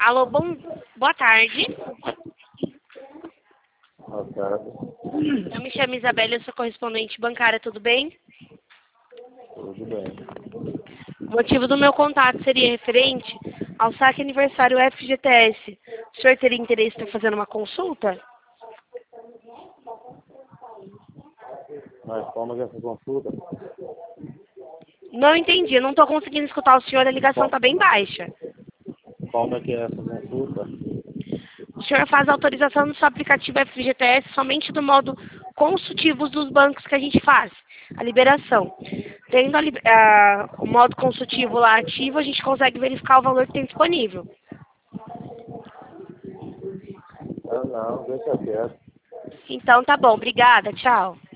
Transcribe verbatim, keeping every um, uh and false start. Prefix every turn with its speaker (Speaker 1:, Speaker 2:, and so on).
Speaker 1: Alô, bom, boa tarde.
Speaker 2: Boa tarde.
Speaker 1: Eu me chamo Isabela, eu sou correspondente bancária, tudo bem?
Speaker 2: Tudo bem.
Speaker 1: O motivo do meu contato seria referente ao saque aniversário F G T S. O senhor teria interesse em estar fazendo uma consulta?
Speaker 2: Mas como é essa consulta?
Speaker 1: Não entendi, eu não estou conseguindo escutar o senhor, a ligação está bem baixa.
Speaker 2: Como é que é essa consulta?
Speaker 1: O senhor faz a autorização no seu aplicativo F G T S somente do modo consultivo dos bancos que a gente faz, a liberação. Tendo a, li- a, o modo consultivo lá ativo, a gente consegue verificar o valor que tem disponível.
Speaker 2: Ah, não, deixa quieto.
Speaker 1: Então tá bom, obrigada, tchau.